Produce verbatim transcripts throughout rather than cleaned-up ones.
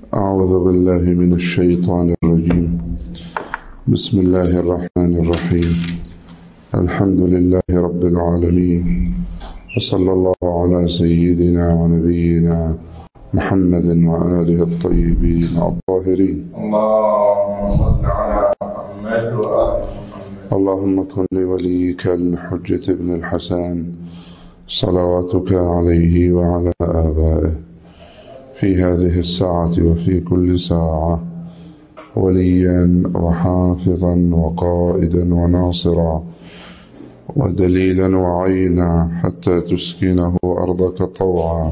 أعوذ بالله من الشيطان الرجيم. بسم الله الرحمن الرحيم. الحمد لله رب العالمين، وصلى الله على سيدنا ونبينا محمد وآله الطيبين الطاهرين. اللهم صل على محمد وآل محمد. اللهم كن لوليك الحجة ابن الحسن صلواتك عليه وعلى آبائه في هذه الساعة وفي كل ساعة وليا وحافظا وقائدا وناصرا ودليلا وعينا، حتى تسكنه أرضك طوعا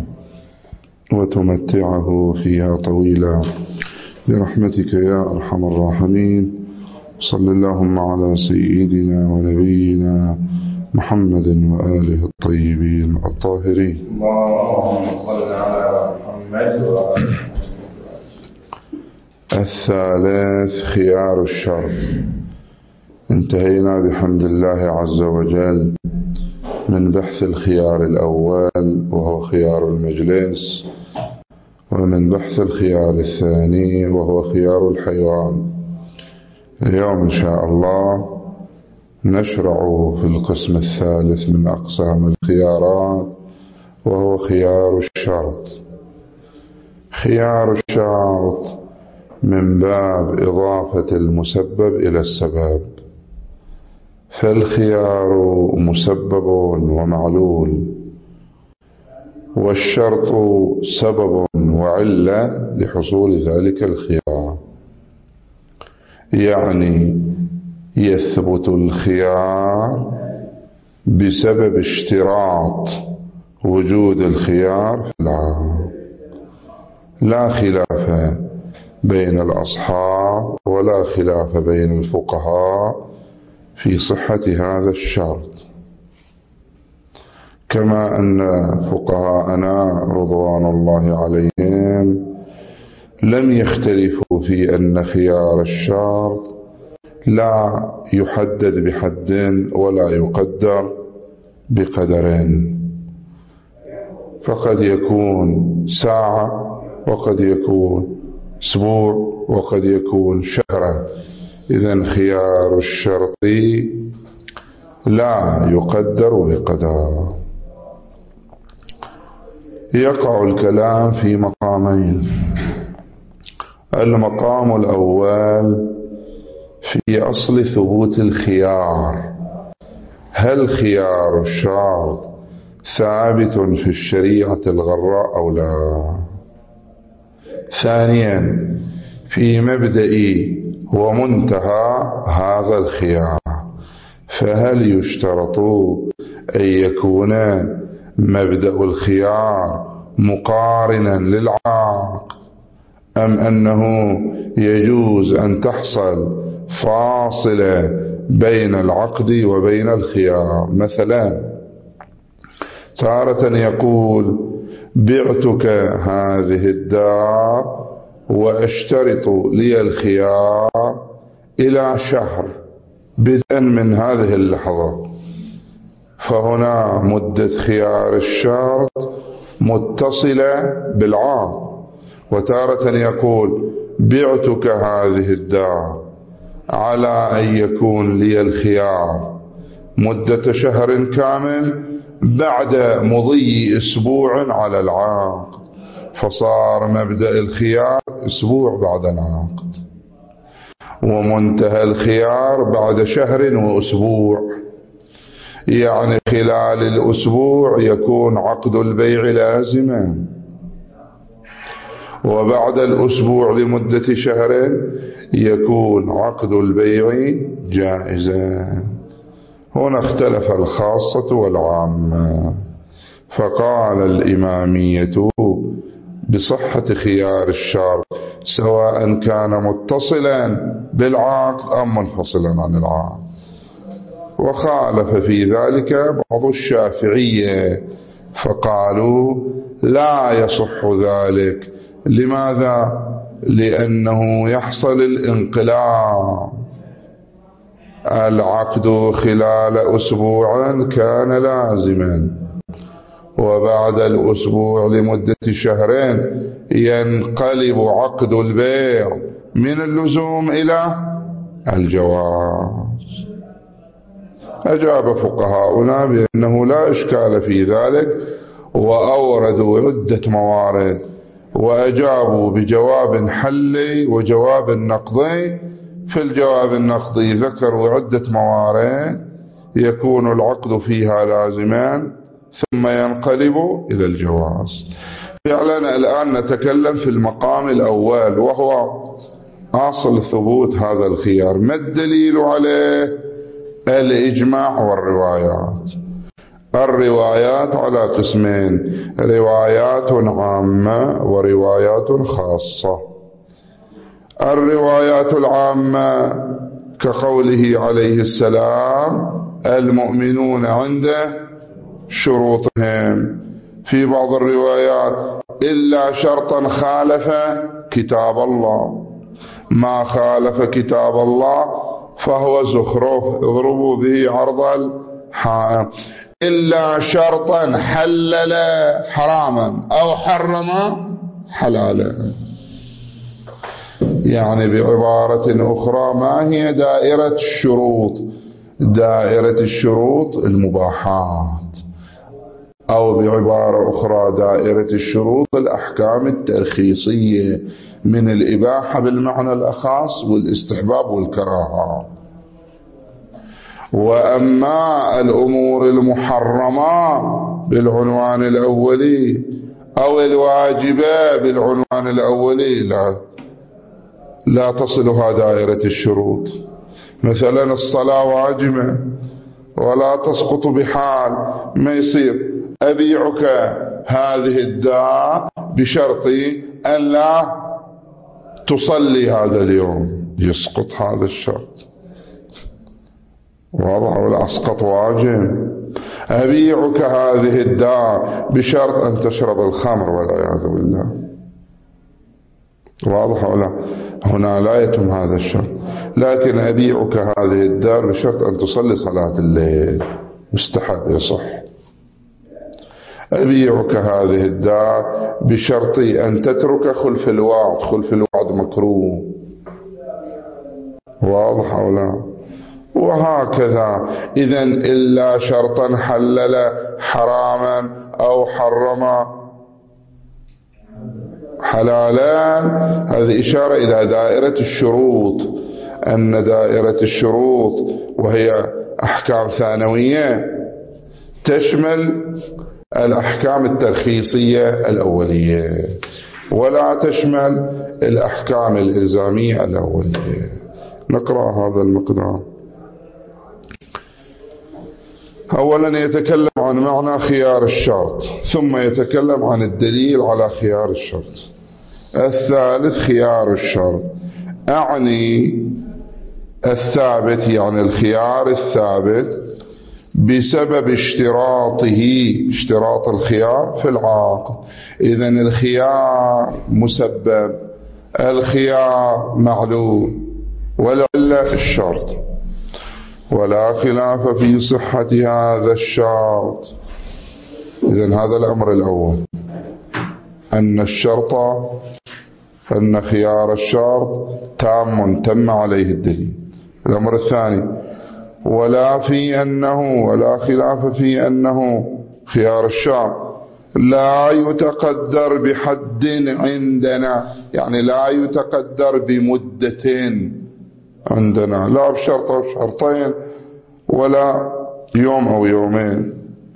وتمتعه فيها طويلا برحمتك يا أرحم الراحمين. صل اللهم على سيدنا ونبينا محمد وآله الطيبين الطاهرين. اللهم صل على محمد وآل محمد. الثالث خيار الشرط. انتهينا بحمد الله عز وجل من بحث الخيار الأول وهو خيار المجلس، ومن بحث الخيار الثاني وهو خيار الحيوان. اليوم إن شاء الله نشرع في القسم الثالث من أقسام الخيارات وهو خيار الشرط. خيار الشرط من باب إضافة المسبب إلى السبب، فالخيار مسبب ومعلول، والشرط سبب وعلة لحصول ذلك الخيار. يعني يثبت الخيار بسبب اشتراط وجود الخيار في العام. لا خلاف بين الأصحاب ولا خلاف بين الفقهاء في صحة هذا الشرط، كما أن فقهاءنا رضوان الله عليهم لم يختلفوا في أن خيار الشرط لا يحدد بحد ولا يقدر بقدر، فقد يكون ساعة وقد يكون أسبوع وقد يكون شهرا. إذن خيار الشرط لا يقدر بقدر. يقع الكلام في مقامين. المقام الأول في أصل ثبوت الخيار، هل خيار الشرط ثابت في الشريعة الغراء أو لا؟ ثانيا في مبدأ ومنتهى هذا الخيار، فهل يشترط أن يكون مبدأ الخيار مقارنا للعقد، أم أنه يجوز أن تحصل فاصلة بين العقد وبين الخيار؟ مثلا تارة يقول بعتك هذه الدار واشترط لي الخيار إلى شهر بدءا من هذه اللحظة، فهنا مدة خيار الشرط متصلة بالعام. وتارة يقول بعتك هذه الدار على أن يكون لي الخيار مدة شهر كامل بعد مضي أسبوع على العقد، فصار مبدأ الخيار أسبوع بعد العقد، ومنتهى الخيار بعد شهر وأسبوع. يعني خلال الأسبوع يكون عقد البيع لازما، وبعد الأسبوع لمدة شهر يكون عقد البيع جائزا. هنا اختلف الخاصة والعامة، فقال الإمامية بصحة خيار الشرط سواء كان متصلا بالعقد أم منفصلا عن العقد. وخالف في ذلك بعض الشافعية فقالوا لا يصح ذلك. لماذا؟ لأنه يحصل الانقلاب. العقد خلال أسبوع كان لازما، وبعد الأسبوع لمدة شهرين ينقلب عقد البيع من اللزوم إلى الجواز. أجاب فقهاؤنا بأنه لا إشكال في ذلك، وأوردوا عدة موارد، وأجابوا بجواب حلي وجواب نقضي. في الجواب النقضي ذكروا عدة موارد يكون العقد فيها لازمان ثم ينقلب إلى الجواز. فعلا الآن نتكلم في المقام الأول وهو أصل ثبوت هذا الخيار. ما الدليل عليه؟ الإجماع والروايات. الروايات على قسمين: روايات عامة وروايات خاصة. الروايات العامة كقوله عليه السلام: المؤمنون عند شروطهم. في بعض الروايات: إلا شرطا خالف كتاب الله. ما خالف كتاب الله فهو زخرف اضربوا به عرض الحائط. إلا شرطا حلل حراما أو حرم حلالا. يعني بعبارة أخرى، ما هي دائرة الشروط؟ دائرة الشروط المباحات، أو بعبارة أخرى دائرة الشروط الأحكام الترخيصية من الإباحة بالمعنى الأخص والاستحباب والكراهة. وأما الأمور المحرمة بالعنوان الأولي أو الواجبة بالعنوان الأولي لا لا تصلها دائرة الشروط. مثلا الصلاة واجبة ولا تسقط بحال. ما يصير أبيعك هذه الدار بشرط أن لا تصلي هذا اليوم، يسقط هذا الشرط. واضح ولا؟ أسقط واجب. أبيعك هذه الدار بشرط أن تشرب الخمر والعياذ بالله. واضح ولا؟ هنا لا يتم هذا الشرط. لكن أبيعك هذه الدار بشرط أن تصلي صلاة الليل، مستحب يصح. أبيعك هذه الدار بشرط أن تترك خلف الوعد. خلف الوعد مكروه. واضح ولا؟ وهكذا. إذن إلا شرطا حلل حراما أو حرم حلالان، هذه إشارة إلى دائرة الشروط، أن دائرة الشروط وهي أحكام ثانوية تشمل الأحكام الترخيصية الأولية ولا تشمل الأحكام الإلزامية الأولية. نقرأ هذا المقدار. أولا يتكلم عن معنى خيار الشرط، ثم يتكلم عن الدليل على خيار الشرط. الثالث خيار الشرط، أعني الثابت، يعني الخيار الثابت بسبب اشتراطه، اشتراط الخيار في العقد. إذن الخيار مسبب، الخيار معلوم، والعلة الشرط. ولا خلاف في صحة هذا الشرط. إذن هذا الأمر الأول، أن الشرط، أن خيار الشرط تام تم عليه الدليل. الأمر الثاني، ولا في أنه ولا خلاف في أنه خيار الشرط لا يتقدر بحد عندنا، يعني لا يتقدر بمدة عندنا، لا بشرط أو شرطين ولا يوم أو يومين.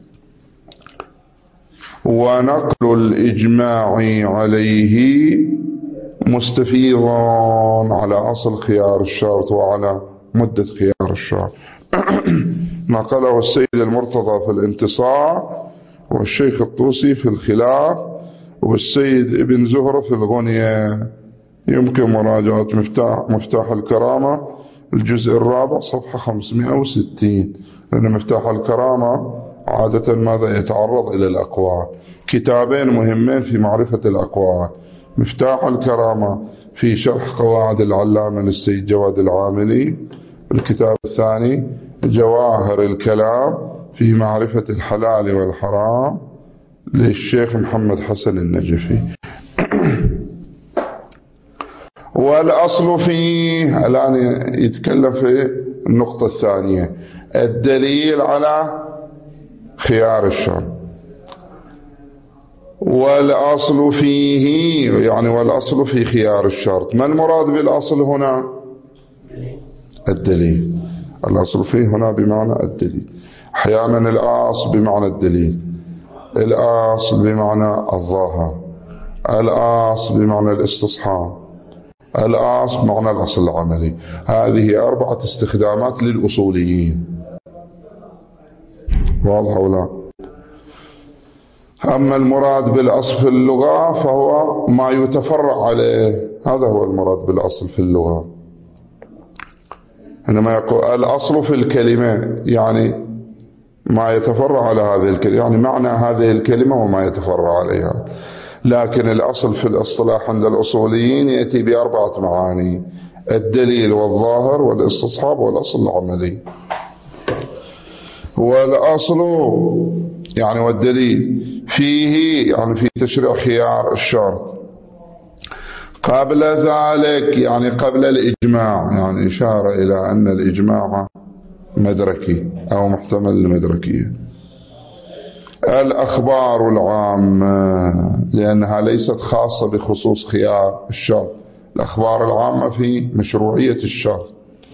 ونقل الإجماع عليه مستفيضا على أصل خيار الشرط وعلى مدة خيار الشرط. نقله السيد المرتضى في الانتصار، والشيخ الطوسي في الخلاف، والسيد ابن زهرة في الغنية. يمكن مراجعة مفتاح, مفتاح الكرامة الجزء الرابع صفحة خمسمائة وستين، لأن مفتاح الكرامة عادة ماذا يتعرض إلى الأقوال. كتابين مهمين في معرفة الأقوال: مفتاح الكرامة في شرح قواعد العلامة للسيد جواد العاملي، الكتاب الثاني جواهر الكلام في معرفة الحلال والحرام للشيخ محمد حسن النجفي. والأصل فيه الآن يتكلم في النقطة الثانية، الدليل على خيار الشرط. والأصل فيه يعني والأصل في خيار الشرط. ما المراد بالأصل هنا؟ الدليل. الأصل فيه هنا بمعنى الدليل. أحيانا الأصل بمعنى الدليل، الأصل بمعنى الظاهر، الأصل بمعنى الاستصحاب، الأصل بمعنى الأصل العملي. هذه أربعة استخدامات للأصوليين، واضح ولا؟ أما المراد بالأصل في اللغة فهو ما يتفرع عليه، هذا هو المراد بالأصل في اللغة. عندما يقول الأصل في الكلمة يعني ما يتفرع على هذه الكلمة، يعني معنى هذه الكلمة وما يتفرع عليها. لكن الأصل في الاصطلاح عند الأصوليين يأتي بأربعة معاني: الدليل والظاهر والاستصحاب والأصل العملي. والأصل يعني والدليل فيه يعني في تشريع خيار الشرط. قبل ذلك يعني قبل الإجماع، يعني إشارة إلى أن الإجماع مدركي أو محتمل لمدركية. الأخبار العامة لأنها ليست خاصة بخصوص خيار الشرط، الأخبار العامة في مشروعية الشرط.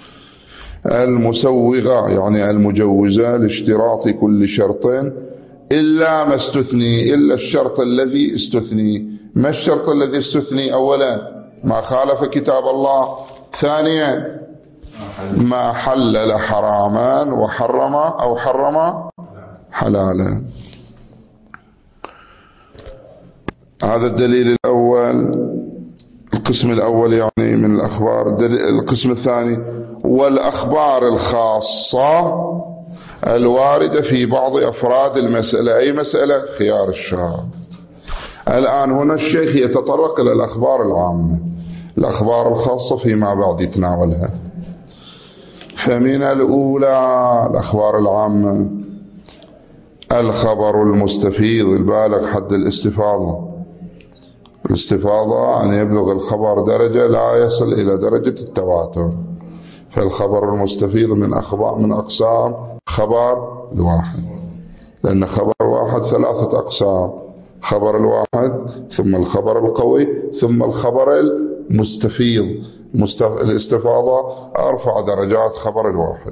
المسوغة يعني المجوزة لاشتراط كل شرط إلا ما استثني، إلا الشرط الذي استثني. ما الشرط الذي استثني؟ أولا ما خالف كتاب الله، ثانيا ما حلل حراما وحرم أو حرم حلالا. هذا الدليل الأول، القسم الأول يعني من الأخبار. القسم الثاني والأخبار الخاصة الواردة في بعض أفراد المسألة. أي مسألة؟ خيار الشرط. الآن هنا الشيخ يتطرق إلى الأخبار العامة، الأخبار الخاصة فيما بعد يتناولها. فمن الأولى الأخبار العامة الخبر المستفيض البالغ حد الاستفاضة. الاستفاضة أن يبلغ الخبر درجة لا يصل إلى درجة التواتر. فالخبر المستفيض من أخبار من أقسام خبر الواحد، لأن خبر الواحد ثلاثة أقسام: خبر الواحد ثم الخبر القوي ثم الخبر المستفيض. الاستفاضة أرفع درجات خبر الواحد.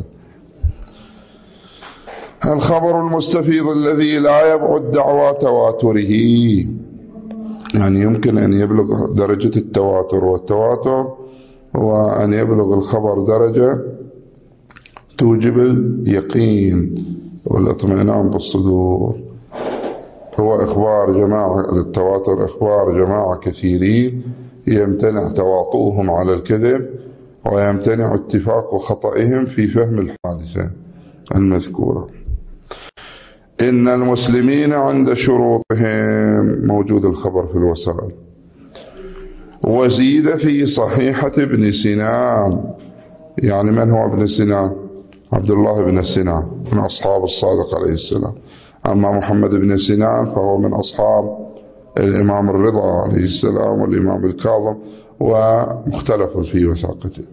الخبر المستفيض الذي لا يبعد دعوى تواتره، يعني يمكن أن يبلغ درجة التواتر، والتواتر هو أن يبلغ الخبر درجة توجب اليقين والاطمئنان بالصدور. هو إخبار جماعة للتواتر، إخبار جماعة كثيرين يمتنع تواطؤهم على الكذب ويمتنع اتفاق خطئهم في فهم الحادثة المذكورة. إن المسلمين عند شروطهم موجود الخبر في الوسائل. وزيد في صحيحة ابن سنان، يعني من هو ابن سنان؟ عبد الله بن سنان من أصحاب الصادق عليه السلام. أما محمد بن سنان فهو من أصحاب الإمام الرضا عليه السلام والإمام الكاظم، ومختلف في وثاقته.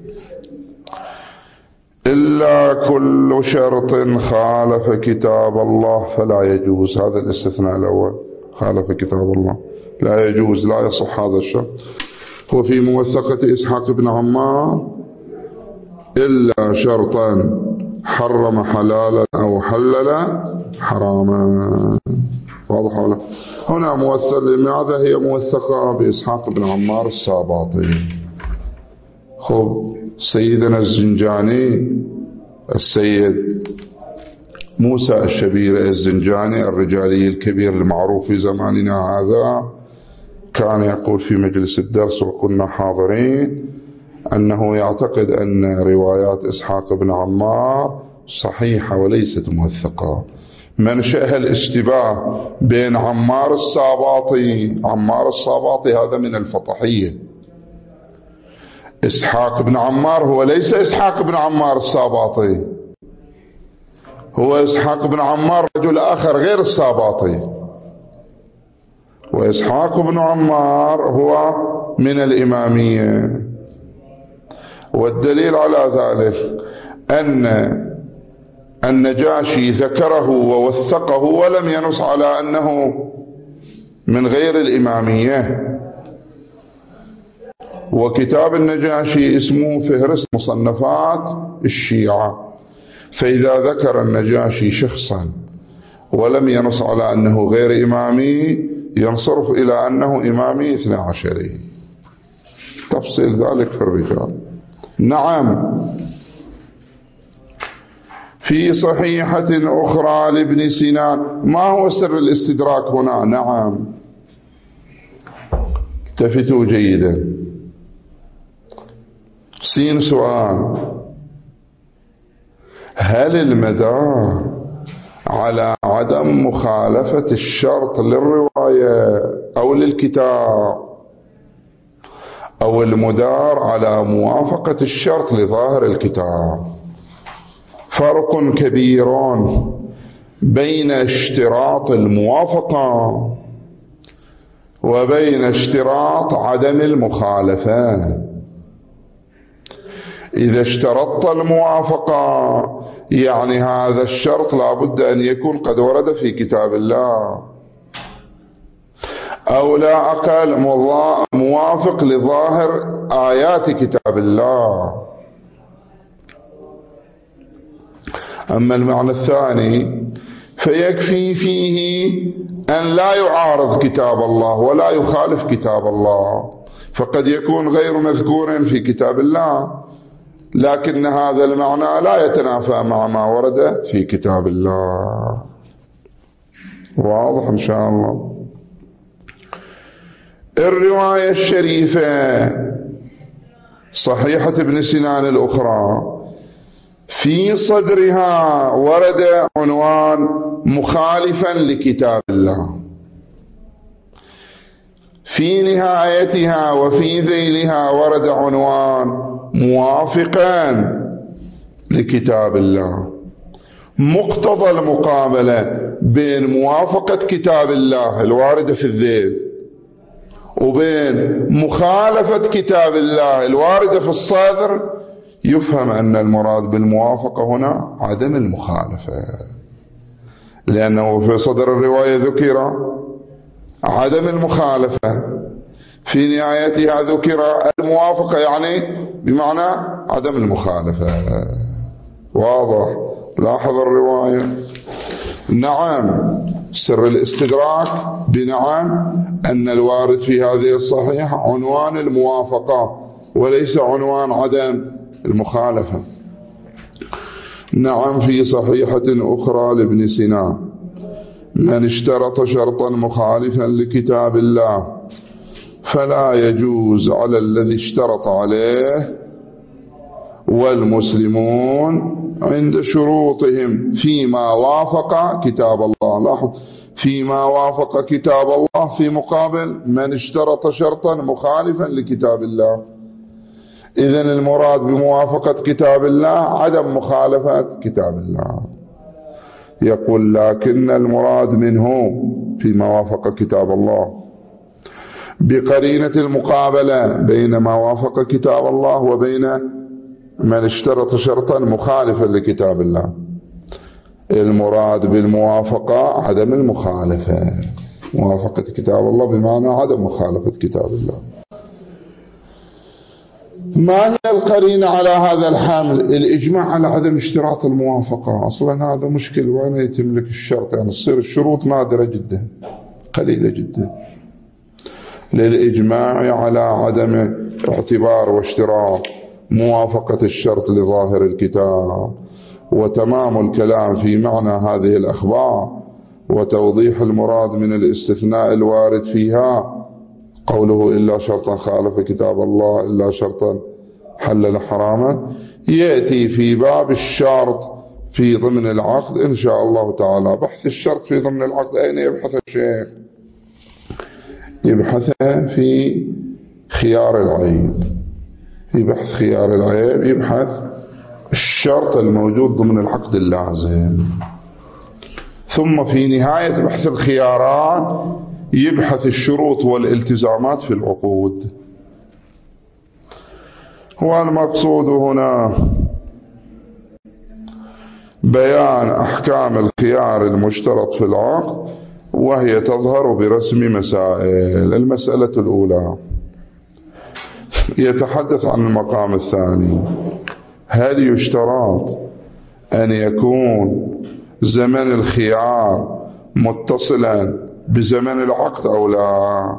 إلا كل شرط خالف كتاب الله فلا يجوز. هذا الاستثناء الأول، خالف كتاب الله لا يجوز، لا يصح هذا الشرط. هو في موثقة إسحاق بن عمار: إلا شرطا حرم حلالا أو حلل حراما. واضح ولا؟ هنا موثق. لماذا هي موثقة بإسحاق بن عمار الساباطي؟ خب سيدنا الزنجاني، السيد موسى الشبير الزنجاني الرجالي الكبير المعروف في زماننا هذا، كان يقول في مجلس الدرس وكنا حاضرين أنه يعتقد أن روايات إسحاق بن عمار صحيحة وليست موثقة. منشأها الاشتباه بين عمار الساباطي. عمار الساباطي هذا من الفطحية. إسحاق بن عمار هو ليس إسحاق بن عمار الساباطي، هو إسحاق بن عمار رجل آخر غير الساباطي. وإسحاق بن عمار هو من الإمامية. والدليل على ذلك أن النجاشي ذكره ووثقه ولم ينص على أنه من غير الإمامية. وكتاب النجاشي اسمه فهرست مصنفات الشيعة، فإذا ذكر النجاشي شخصا ولم ينص على أنه غير إمامي ينصرف إلى أنه إمامي اثنى عشري. تفصيل ذلك في الرجال. نعم، في صحيحة أخرى لابن سينان. ما هو سر الاستدراك هنا؟ نعم، التفتوا جيدا. سين سؤال: هل المدار على عدم مخالفة الشرط للرواية أو للكتاب، أو المدار على موافقة الشرط لظاهر الكتاب؟ فرق كبير بين اشتراط الموافقة وبين اشتراط عدم المخالفة. إذا اشترطت الموافقة يعني هذا الشرط لا بد أن يكون قد ورد في كتاب الله، أو لا أقل موافق لظاهر آيات كتاب الله. أما المعنى الثاني فيكفي فيه أن لا يعارض كتاب الله ولا يخالف كتاب الله، فقد يكون غير مذكور في كتاب الله لكن هذا المعنى لا يتنافى مع ما ورد في كتاب الله. واضح إن شاء الله. الرواية الشريفة صحيحة ابن سينان الأخرى في صدرها ورد عنوان مخالفا لكتاب الله، في نهايتها وفي ذيلها ورد عنوان موافقا لكتاب الله. مقتضى المقابلة بين موافقة كتاب الله الواردة في الذيل وبين مخالفة كتاب الله الواردة في الصدر يفهم أن المراد بالموافقة هنا عدم المخالفة، لأنه في صدر الرواية ذكر عدم المخالفة، في نهايتها ذكر الموافقة يعني بمعنى عدم المخالفة. واضح؟ لاحظ الرواية. نعم، سر الاستدراك بنعم أن الوارد في هذه الصحيحة عنوان الموافقة وليس عنوان عدم المخالفة. نعم، في صحيحة أخرى لابن سينان: من اشترط شرطا مخالفا لكتاب الله فلا يجوز على الذي اشترط عليه والمسلمون عند شروطهم فيما وافق كتاب الله. لاحظ، فيما وافق كتاب الله في مقابل من اشترط شرطا مخالفا لكتاب الله. إذن المراد بموافقة كتاب الله عدم مخالفة كتاب الله. يقول: لكن المراد منه فيما وافق كتاب الله بقرينة المقابلة بين ما وافق كتاب الله وبين من اشترط شرطا مخالفا لكتاب الله. المراد بالموافقة عدم المخالفة، موافقة كتاب الله بمعنى عدم مخالفة كتاب الله. ما هي القرينة على هذا الحمل؟ الإجماع على عدم اشتراط الموافقة. أصلا هذا مشكل، وين يتم لك الشرط؟ يعني تصير الشروط نادرة جدا، قليلة جدا. للإجماع على عدم اعتبار واشتراط موافقة الشرط لظاهر الكتاب، وتمام الكلام في معنى هذه الأخبار وتوضيح المراد من الاستثناء الوارد فيها. قوله إلا شرطا خالف كتاب الله إلا شرطا حلل حراما يأتي في باب الشرط في ضمن العقد إن شاء الله تعالى. بحث الشرط في ضمن العقد أين يبحث الشيخ؟ يبحثه في خيار العيب، في بحث خيار العيب يبحث الشرط الموجود ضمن العقد اللازم. ثم في نهاية بحث الخيارات يبحث الشروط والالتزامات في العقود. والمقصود هنا بيان أحكام الخيار المشترط في العقد، وهي تظهر برسم مسائل. المسألة الأولى يتحدث عن المقام الثاني: هل يشترط أن يكون زمن الخيار متصلا بزمن العقد أو لا؟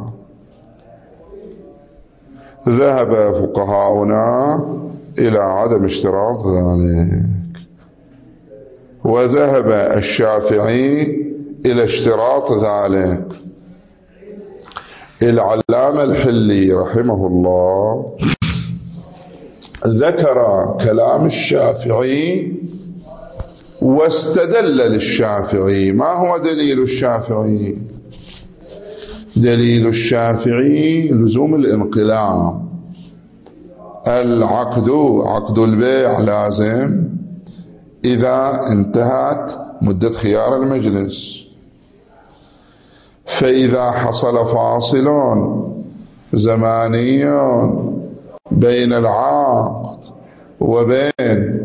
ذهب فقهاؤنا إلى عدم اشتراط ذلك، وذهب الشافعي إلى اشتراط ذلك. العلامة الحلي رحمه الله ذكر كلام الشافعي واستدل للشافعي. ما هو دليل الشافعي؟ دليل الشافعي لزوم الانقلاب. العقد عقد البيع لازم إذا انتهت مدة خيار المجلس، فإذا حصل فاصل زماني بين العقد وبين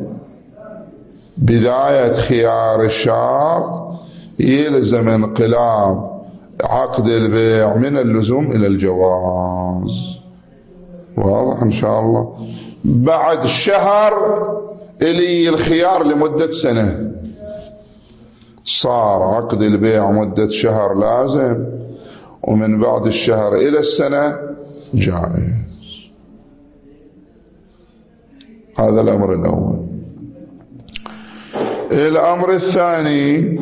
بداية خيار الشرط يلزم انقلاب عقد البيع من اللزوم إلى الجواز. واضح إن شاء الله؟ بعد شهر إلي الخيار لمدة سنة، صار عقد البيع مدة شهر لازم، ومن بعد الشهر إلى السنة جائز. هذا الأمر الأول. الأمر الثاني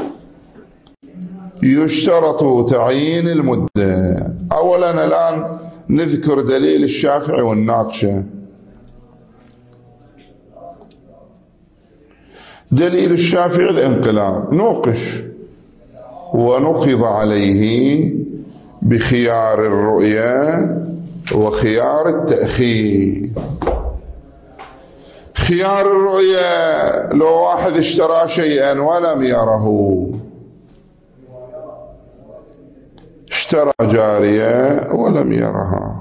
يشترط تعيين المدة. أولا الآن نذكر دليل الشافعي والناقشة. دليل الشافعي الانقلاب، نوقش ونقض عليه بخيار الرؤية وخيار التأخير. خيار الرؤية لو واحد اشترى شيئا ولم يره، اشترى جارية ولم يرها،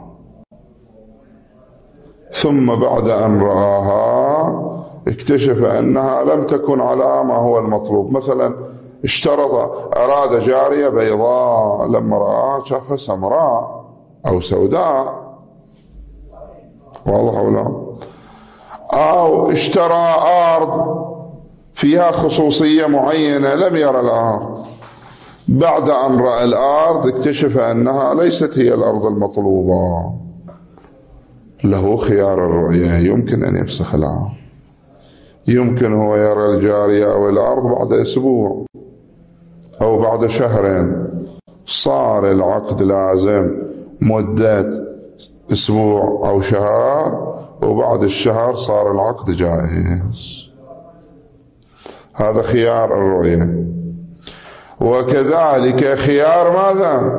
ثم بعد أن رآها اكتشف أنها لم تكن على ما هو المطلوب. مثلا اشترط أراد جارية بيضاء، لما رآها شافها سمراء أو سوداء. واضح ولا؟ أو اشترى أرض فيها خصوصية معينة، لم يرى الأرض، بعد أن رأى الأرض اكتشف أنها ليست هي الأرض المطلوبة، له خيار الرؤية. يمكن أن يفسخ العقد، يمكن هو يرى الجارية أو الأرض بعد أسبوع أو بعد شهرين، صار العقد لازم مدة أسبوع أو شهر، وبعد الشهر صار العقد جائز. هذا خيار الرؤية. وكذلك خيار ماذا؟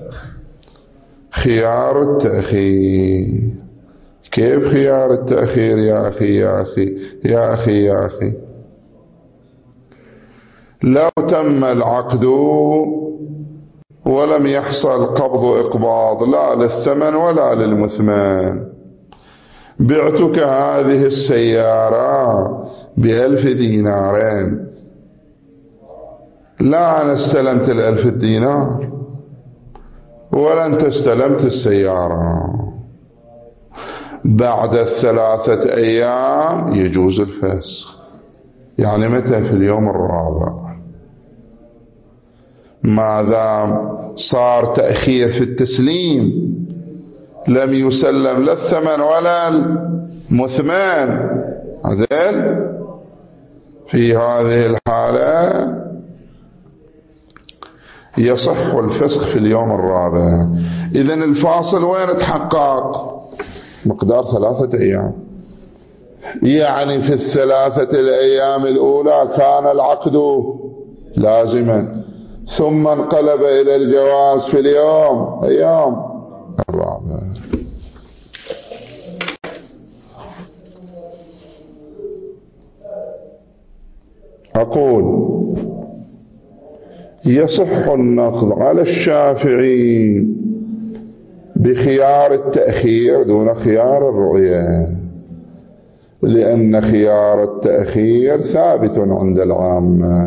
خيار التأخير. كيف خيار التأخير يا أخي يا أخي يا أخي يا أخي؟ لو تم العقد ولم يحصل قبض إقباض لا للثمن ولا للمثمن، بعتك هذه السيارة بألف دينارين، لا أنا استلمت الألف الدينار ولا أنت استلمت السيارة. بعد الثلاثة أيام يجوز الفسخ. يعني متى؟ في اليوم الرابع، ما دام صار تأخير في التسليم، لم يسلم لا الثمن ولا المثمن، هذيل في هذه الحالة يصح الفسخ في اليوم الرابع. إذن الفاصل وين تحقق؟ مقدار ثلاثة أيام. يعني في الثلاثة الأيام الأولى كان العقد لازما، ثم انقلب إلى الجواز في اليوم أيام الرابع. أقول يصح النقض على الشافعي بخيار التأخير دون خيار الرؤية، لأن خيار التأخير ثابت عند العامة،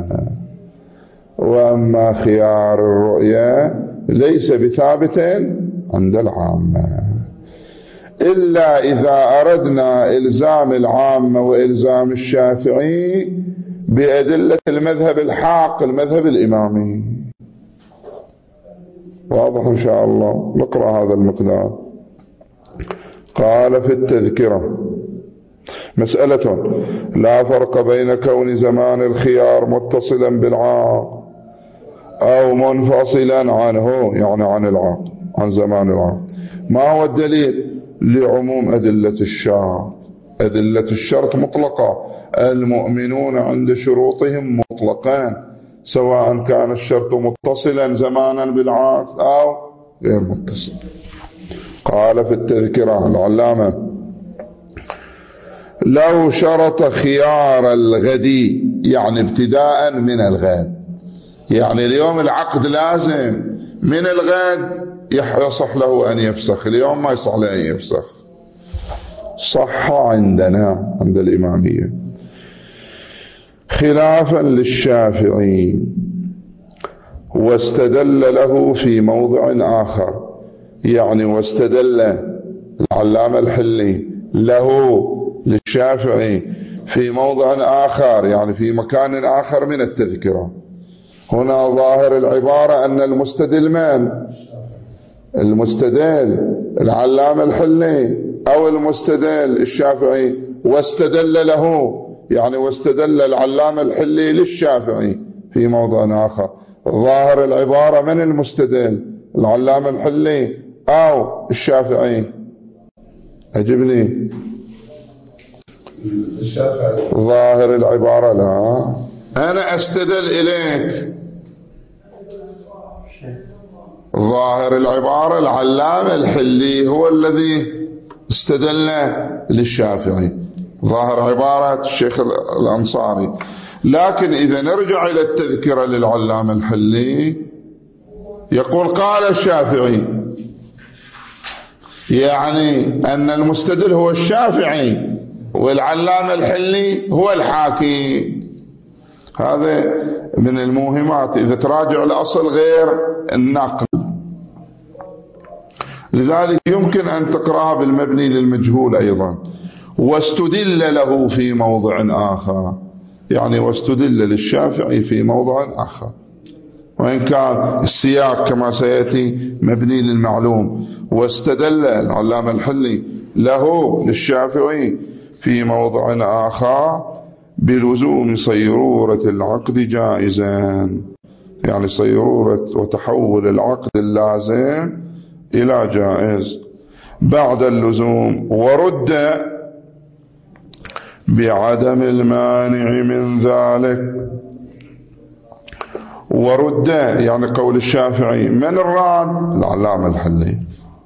وأما خيار الرؤية ليس بثابت عند العامة، إلا إذا أردنا إلزام العامة وإلزام الشافعي بأدلة المذهب الحاق المذهب الإمامي. واضح إن شاء الله؟ نقرأ هذا المقدار. قال في التذكرة: مسألة: لا فرق بين كون زمان الخيار متصلا بالعقد أو منفصلا عنه، يعني عن العقد، عن زمان العقد. ما هو الدليل؟ لعموم أدلة الشرط. أدلة الشرط مطلقة، المؤمنون عند شروطهم مطلقان، سواء كان الشرط متصلا زمانا بالعقد أو غير متصل. قال في التذكرة العلامة: لو شرط خيار الغد، يعني ابتداء من الغد، يعني اليوم العقد لازم، من الغد يصح له أن يفسخ، اليوم ما يصح له أن يفسخ. صح عندنا عند الإمامية، خلافا للشافعي، واستدل له في موضع آخر، يعني واستدل العلامة الحلي له للشافعي في موضع آخر، يعني في مكان آخر من التذكرة. هنا ظاهر العبارة أن المستدل من؟ المستدل العلامة الحلي أو المستدل الشافعي، واستدل له، يعني واستدل العلامة الحلي للشافعي في موضع آخر. ظاهر العبارة من المستدل؟ العلامة الحلي أو الشافعي؟ أجبني. الشافعي. ظاهر العبارة لا، أنا أستدل إليك. ظاهر العبارة العلامة الحلي هو الذي استدل للشافعي، ظاهر عبارة الشيخ الأنصاري. لكن إذا نرجع إلى التذكرة للعلامة الحلي، يقول قال الشافعي، يعني أن المستدل هو الشافعي والعلامة الحلي هو الحاكي. هذا من الموهمات إذا تراجع الأصل غير النقل. لذلك يمكن أن تقرأها بالمبني للمجهول أيضا. واستدل له في موضع آخر، يعني واستدل للشافعي في موضع آخر، وإن كان السياق كما سيأتي مبني للمعلوم. واستدل العلامة الحلي له للشافعي في موضع آخر بلزوم صيرورة العقد جائزا، يعني صيرورة وتحول العقد اللازم إلى جائز بعد اللزوم، ورد بعدم المانع من ذلك. ورد يعني قول الشافعي، من الراد؟ العلامة الحلي.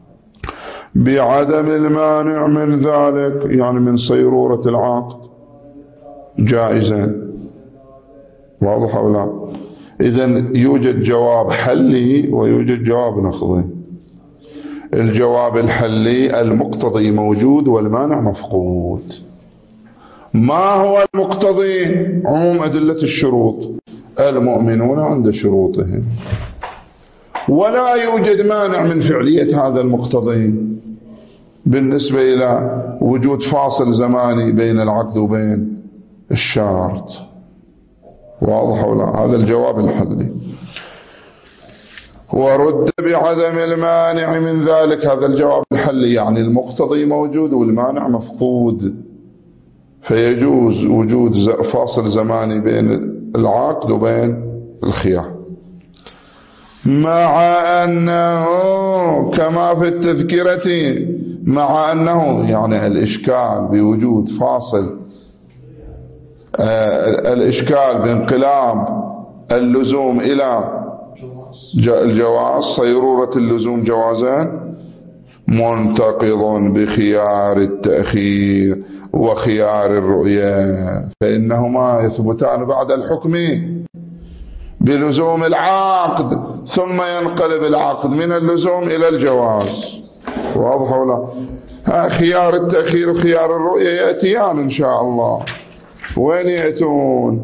بعدم المانع من ذلك يعني من صيرورة العقد جائزا. واضح أو لا؟ إذن يوجد جواب حلي ويوجد جواب نقضي. الجواب الحلي المقتضي موجود والمانع مفقود. ما هو المقتضي؟ عموم أدلة الشروط، المؤمنون عند شروطهم، ولا يوجد مانع من فعلية هذا المقتضي بالنسبة إلى وجود فاصل زماني بين العقد وبين الشرط. واضح ولا؟ هذا الجواب الحلي. ورد بعدم المانع من ذلك، هذا الجواب الحلي، يعني المقتضي موجود والمانع مفقود، فيجوز وجود فاصل زماني بين العقد وبين الخيار، مع أنه كما في التذكرة، مع أنه يعني الإشكال بوجود فاصل، آه الإشكال بانقلاب اللزوم إلى الجواز، صيرورة اللزوم جوازا، منتقض بخيار التأخير وخيار الرؤية، فإنهما يثبتان بعد الحكم بلزوم العقد، ثم ينقلب العقد من اللزوم إلى الجواز. واضح ولا؟ خيار التأخير وخيار الرؤية يأتيان إن شاء الله. وين يأتون؟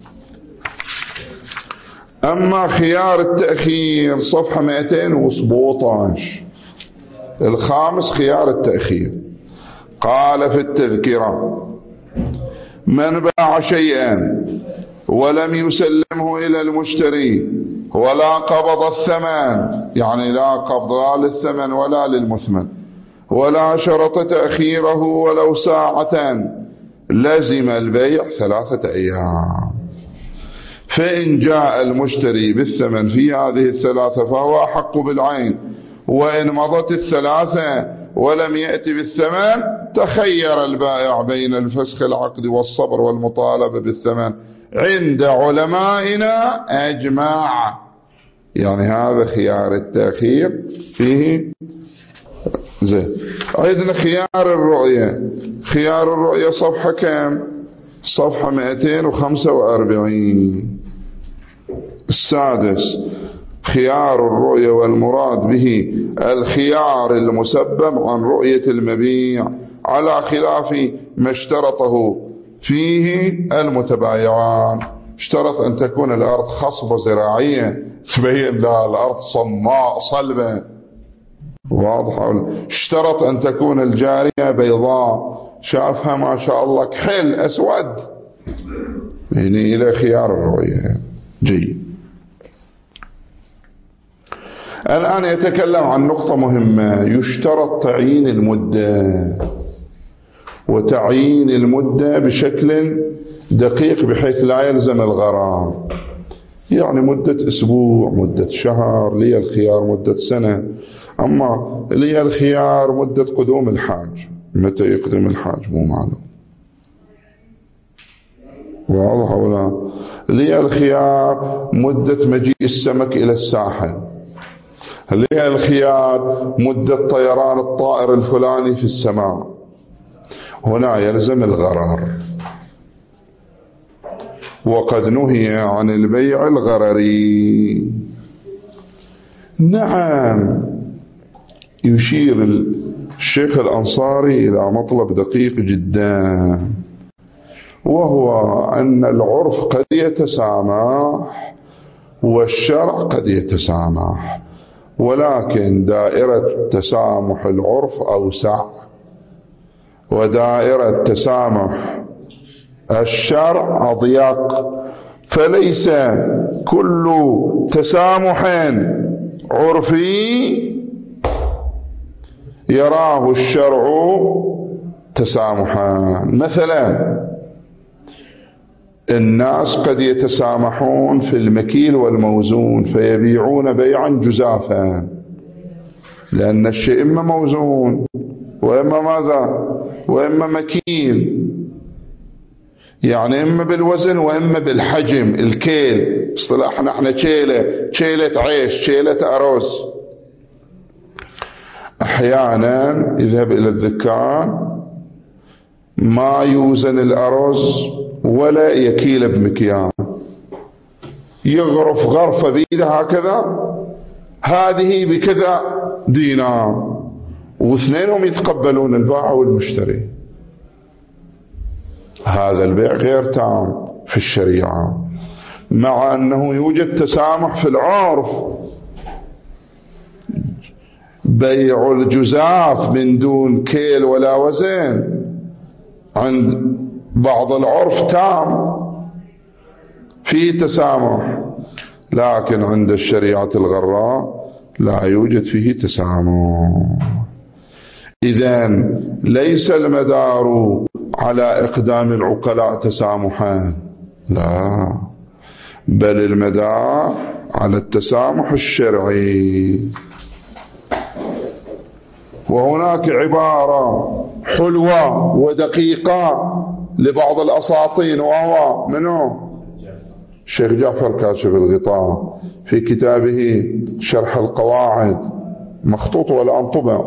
أما خيار التأخير صفحة مئتين وسبعة عشر، الخامس خيار التأخير. قال في التذكرة: من باع شيئا ولم يسلمه إلى المشتري ولا قبض الثمن، يعني لا قبض لا للثمن ولا للمثمن، ولا شرط تأخيره ولو ساعة، لزم البيع ثلاثة أيام. فإن جاء المشتري بالثمن في هذه الثلاثة فهو أحق بالعين، وإن مضت الثلاثة ولم يأتي بالثمن تخير البائع بين الفسخ العقد والصبر والمطالبة بالثمن عند علمائنا أجمع. يعني هذا خيار التأخير فيه زين. أيضا خيار الرؤية، خيار الرؤية صفحة كم؟ صفحة مئتين وخمسة وأربعين. السادس خيار الرؤية، والمراد به الخيار المسبب عن رؤية المبيع على خلاف ما اشترطه فيه المتبايعان. اشترط أن تكون الأرض خصبة زراعية تبين لها الأرض صماء صلبة، واضحة. اشترط أن تكون الجارية بيضاء، شافها ما شاء الله كحل أسود، يعني إلى خيار الرؤية. جيد. الآن يتكلم عن نقطة مهمة: يشترط تعيين المدة، وتعيين المدة بشكل دقيق بحيث لا يلزم الغرام. يعني مدة أسبوع، مدة شهر، لي الخيار مدة سنة. أما لي الخيار مدة قدوم الحاج، متى يقدم الحاج مو معلوم، واضح ولا؟ لي الخيار مدة مجيء السمك إلى الساحل، لي الخيار مدة طيران الطائر الفلاني في السماء. هنا يلزم الغرر، وقد نهي عن البيع الغرري. نعم، يشير الشيخ الأنصاري إلى مطلب دقيق جدا، وهو أن العرف قد يتسامح والشرع قد يتسامح، ولكن دائرة تسامح العرف أوسع، ودائرة تسامح الشرع أضيق. فليس كل تسامح عرفي يراه الشرع تسامحا. مثلا الناس قد يتسامحون في المكيل والموزون فيبيعون بيعا جزافا، لأن الشيء إما موزون وإما ماذا؟ وإما مكيل، يعني إما بالوزن وإما بالحجم. الكيل اصطلاحنا احنا كيلة، كيلة عيش، كيلة أرز. أحيانا يذهب إلى الذكان ما يوزن الأرز ولا يكيل بمكيال، يغرف غرفة بيده هكذا، هذه بكذا دينار، واثنينهم يتقبلون، البائع والمشتري. هذا البيع غير تام في الشريعة، مع أنه يوجد تسامح في العرف. بيع الجزاف من دون كيل ولا وزن عند بعض العرف تام، فيه تسامح، لكن عند الشريعة الغراء لا يوجد فيه تسامح. إذن ليس المدار على إقدام العقلاء تسامحان، لا، بل المدار على التسامح الشرعي. وهناك عبارة حلوة ودقيقة لبعض الأساطين، وهو منه الشيخ جعفر كاشف الغطاء في كتابه شرح القواعد، مخطوط والآن طبع،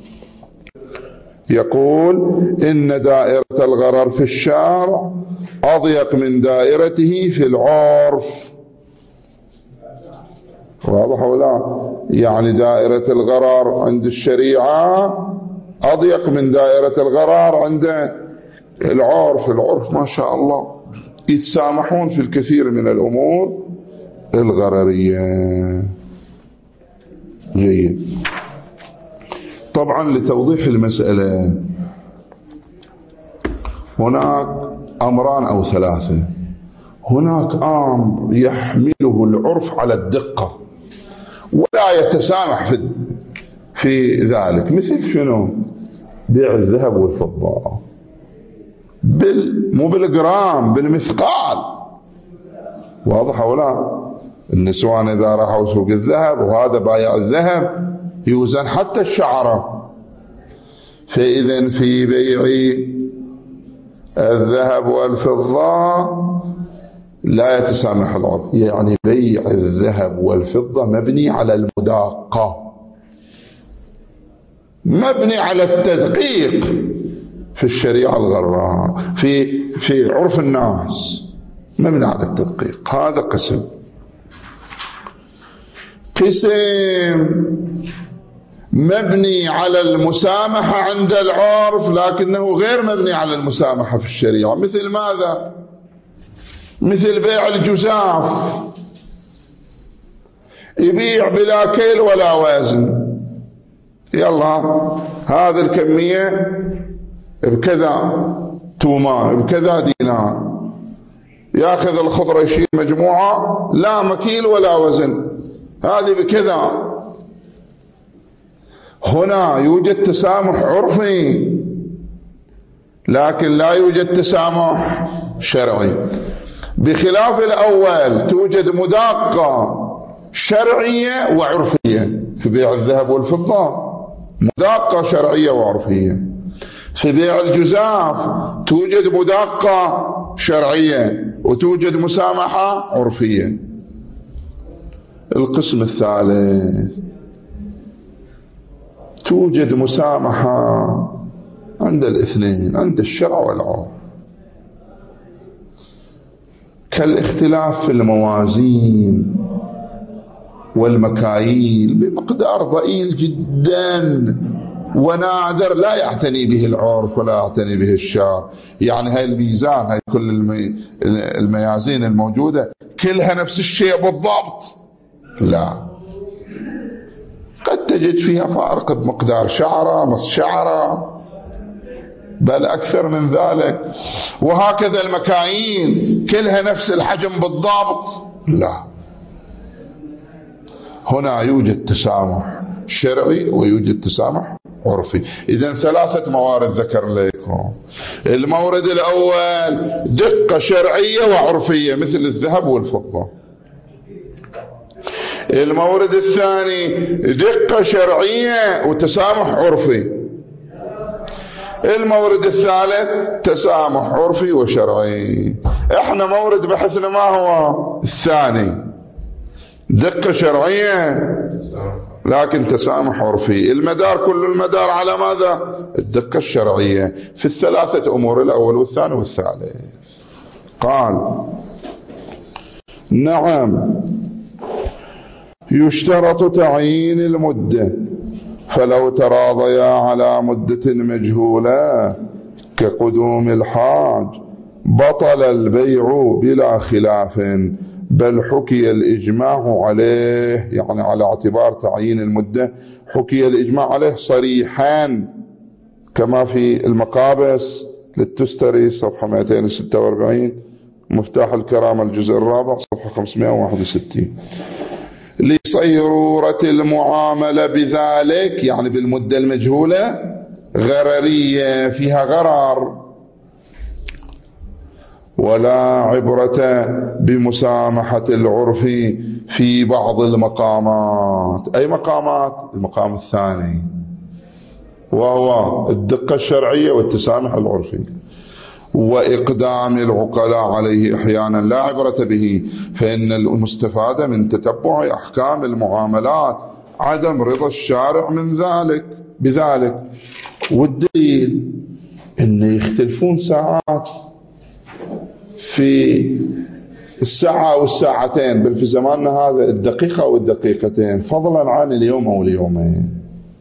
يقول: إن دائرة الغرر في الشارع أضيق من دائرته في العرف. واضح ولا؟ يعني دائرة الغرر عند الشريعة أضيق من دائرة الغرر عند العرف. العرف ما شاء الله يتسامحون في الكثير من الأمور الغررية. جيد. طبعا لتوضيح المسألة هناك أمران أو ثلاثة. هناك أمر يحمله العرف على الدقة ولا يتسامح في في ذلك، مثل شنو؟ بيع الذهب والفضة بال مو بالجرام، بالمثقال. واضح ولا؟ النسوان إذا راحوا سوق الذهب وهذا بايع الذهب يوزن حتى الشعرة. فإذا في بيع الذهب والفضة لا يتسامح العرف. يعني بيع الذهب والفضة مبني على المداقة، مبني على التدقيق في الشريعة الغراء، في في عرف الناس مبني على التدقيق. هذا قسم. قسم مبني على المسامحة عند العرف لكنه غير مبني على المسامحة في الشريعة. مثل ماذا؟ مثل بيع الجزاف، يبيع بلا كيل ولا وزن. يلا هذه الكمية بكذا تومان، بكذا دينار. ياخذ الخضرة يشيل مجموعة لا مكيل ولا وزن، هذه بكذا. هنا يوجد تسامح عرفي لكن لا يوجد تسامح شرعي. بخلاف الأول توجد مداقة شرعية وعرفية في بيع الذهب والفضة، مداقة شرعية وعرفية. في بيع الجزاف توجد مداقة شرعية وتوجد مسامحة عرفية. القسم الثالث توجد مسامحة عند الاثنين، عند الشرع والعرف، كالاختلاف في الموازين والمكاييل بمقدار ضئيل جدا ونادر لا يعتني به العرف ولا يعتني به الشرع. يعني هاي الميزان، هاي كل المي... الميازين الموجودة كلها نفس الشيء بالضبط؟ لا، قد تجد فيها فارق بمقدار شعرة، نص شعرة، بل أكثر من ذلك. وهكذا المكايين كلها نفس الحجم بالضبط؟ لا. هنا يوجد تسامح شرعي ويوجد تسامح عرفي. إذن ثلاثة موارد ذكر لكم. المورد الأول دقة شرعية وعرفية مثل الذهب والفضة. المورد الثاني دقة شرعية وتسامح عرفي. المورد الثالث تسامح عرفي وشرعي. احنا مورد بحثنا ما هو؟ الثاني، دقة شرعية لكن تسامح عرفي. المدار كل المدار على ماذا؟ الدقة الشرعية في الثلاثة أمور، الأول والثاني والثالث. قال نعم يشترط تعيين المدة، فلو تراضيا على مدة مجهولة كقدوم الحاج بطل البيع بلا خلاف، بل حكي الإجماع عليه. يعني على اعتبار تعيين المدة حكي الإجماع عليه صريحا كما في المقابس للتستري صفحة مئتين وستة وأربعين، مفتاح الكرامة الجزء الرابع صفحة خمسمئة وواحد وستين. لصيرورة المعاملة بذلك، يعني بالمدة المجهولة، غررية فيها غرر، ولا عبرة بمسامحة العرف في بعض المقامات. أي مقامات؟ المقام الثاني وهو الدقة الشرعية والتسامح العرفي. وإقدام العقلاء عليه أحيانا لا عبرة به، فإن المستفاد من تتبع أحكام المعاملات عدم رضا الشارع من ذلك بذلك. والدليل أن يختلفون ساعات في الساعة والساعتين، بل في زماننا هذا الدقيقة والدقيقتين، فضلا عن اليوم أو اليومين.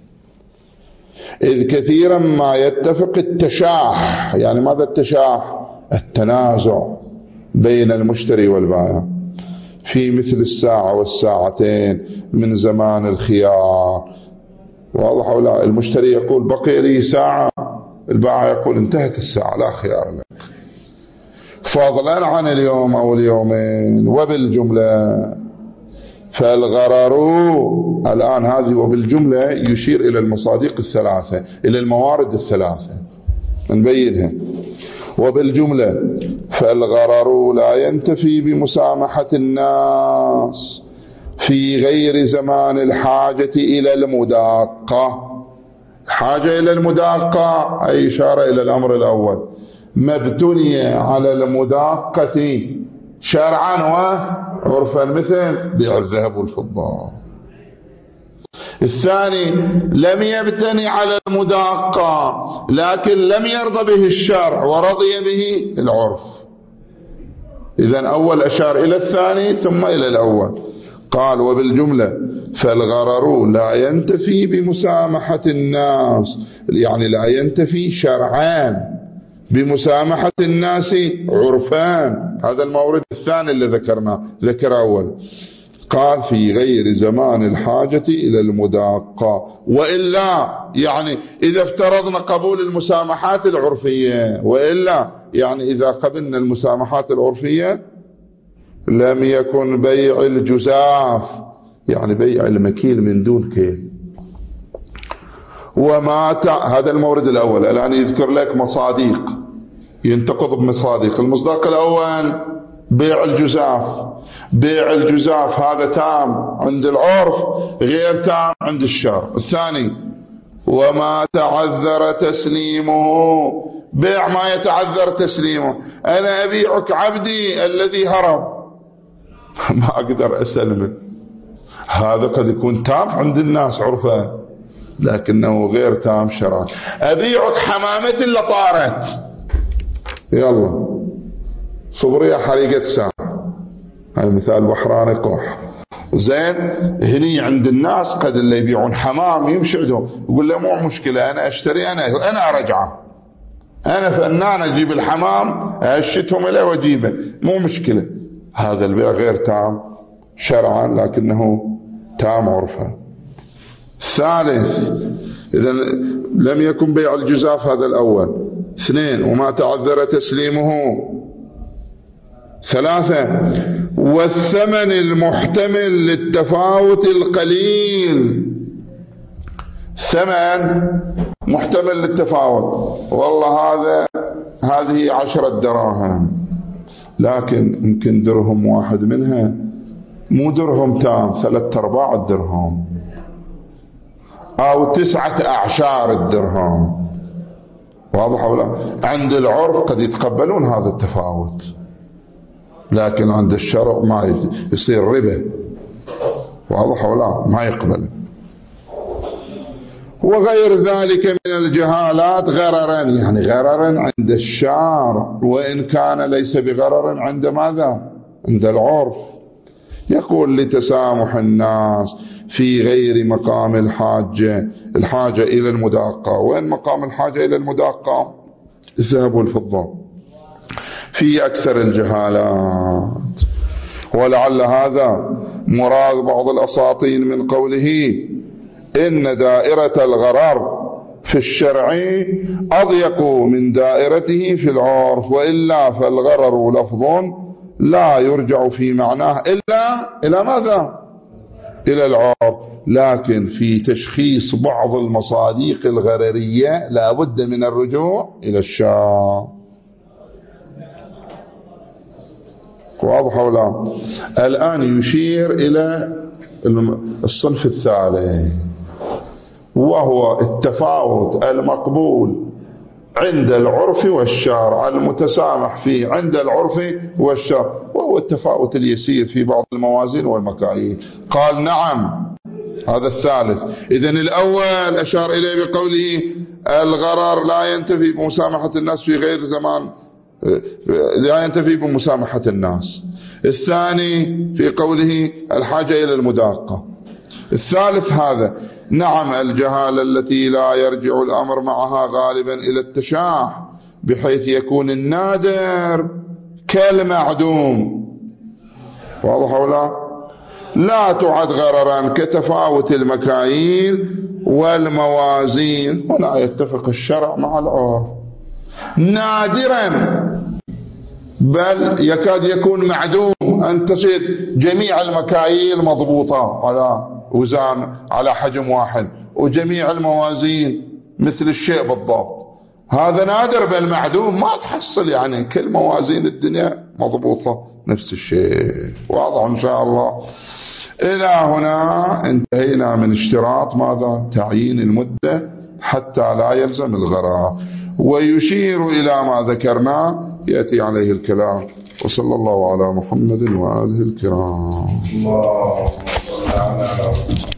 إذ كثيرا ما يتفق التشاح. يعني ماذا التشاح؟ التنازع بين المشتري والبائع في مثل الساعة والساعتين من زمان الخيار. واضح أو لا؟ المشتري يقول بقي لي ساعة، البائع يقول انتهت الساعة لا خيار لك، فضلا عن اليوم أو اليومين. وبالجملة فالغرر، الآن هذه وبالجملة يشير إلى المصادق الثلاثة، إلى الموارد الثلاثة نبينها. وبالجملة فالغرر لا ينتفي بمسامحة الناس في غير زمان الحاجة إلى المداقة. حاجة إلى المداقة أي إشارة إلى الأمر الأول، ما ابتني على المداقة شرعا وعرفا مثل بيع الذهب والفضة. الثاني لم يبتني على المداقة لكن لم يرضى به الشرع ورضي به العرف. إذن أول أشار إلى الثاني ثم إلى الأول. قال وبالجملة فالغرر لا ينتفي بمسامحة الناس، يعني لا ينتفي شرعان بمسامحة الناس عرفان. هذا المورد الثاني اللي ذكرناه، ذكر أول. قال في غير زمان الحاجة إلى المداقة، وإلا يعني إذا افترضنا قبول المسامحات العرفية، وإلا يعني إذا قبلنا المسامحات العرفية لم يكن بيع الجزاف، يعني بيع المكيل من دون كيل. وما تع... هذا المورد الأول. الآن يذكر لك مصادق ينتقض بمصادق. المصداق الأول بيع الجزاف. بيع الجزاف هذا تام عند العرف غير تام عند الشرع. الثاني وما تعذر تسليمه، بيع ما يتعذر تسليمه. أنا أبيعك عبدي الذي هرب ما أقدر أسلمه، هذا قد يكون تام عند الناس عرفا لكنه غير تام شرعا. أبيعك حمامة اللي طارت، يلا صبري يا حريقة ساعة، هذا مثال بحراني قح. زين هني عند الناس قد اللي يبيعون حمام يمشي عندهم يقول له مو مشكلة أنا أشتري، أنا أنا أرجعه، أنا فنان أجيب الحمام أشتهم إليه وأجيبه مو مشكلة. هذا البيع غير تام شرعا لكنه تام عرفا. ثالث إذا لم يكن بيع الجزاف، هذا الأول. اثنين وما تعذر تسليمه. ثلاثة والثمن المحتمل للتفاوت القليل. ثمن محتمل للتفاوت، والله هذا هذه عشرة دراهم لكن يمكن درهم واحد منها مو درهم تام، ثلاثة أرباع الدرهم أو تسعة أعشار الدرهم. واضح ولا؟ عند العرف قد يتقبلون هذا التفاوت لكن عند الشرع ما يصير ربا. واضح ولا؟ ما يقبل. وغير ذلك من الجهالات غررا، يعني غررا عند الشارع وإن كان ليس بغرر عند ماذا؟ عند العرف. يقول لتسامح الناس في غير مقام الحاجة، الحاجة إلى المداقة. وين مقام الحاجة إلى المداقة؟ الذهب والفضة في أكثر الجهالات. ولعل هذا مراد بعض الأساطين من قوله إن دائرة الغرر في الشرع أضيق من دائرته في العرف، وإلا فالغرر لفظ لا يرجع في معناه إلا إلى ماذا؟ إلى العرف. لكن في تشخيص بعض المصادق الغررية لا بد من الرجوع إلى الشرع. واضح ولا؟ الآن يشير إلى الصنف الثالث وهو التفاوت المقبول عند العرف والشرع، المتسامح فيه عند العرف والشرع، وهو التفاوت اليسير في بعض الموازين والمكاييل. قال نعم هذا الثالث. إذن الأول أشار إليه بقوله الغرر لا ينتفي بمسامحة الناس في غير زمان لا ينتفي بمسامحة الناس. الثاني في قوله الحاجة إلى المداقة. الثالث هذا نعم الجهالة التي لا يرجع الأمر معها غالبا إلى التشاح بحيث يكون النادر كالمعدوم، واضح ولا لا تعد غررا كتفاوت المكاييل والموازين. هنا يتفق الشرع مع العرف. نادرا بل يكاد يكون معدوم أن تجد جميع المكاييل مضبوطة على وزان على حجم واحد وجميع الموازين مثل الشيء بالضبط. هذا نادر بل معدوم، ما تحصل يعني كل موازين الدنيا مضبوطة نفس الشيء. واضح إن شاء الله. إلى هنا انتهينا من اشتراط ماذا؟ تعيين المدة حتى لا يلزم الغرار. ويشير إلى ما ذكرنا يأتي عليه الكلام. وصلى الله على محمد وآله الكرام. اللهم صل على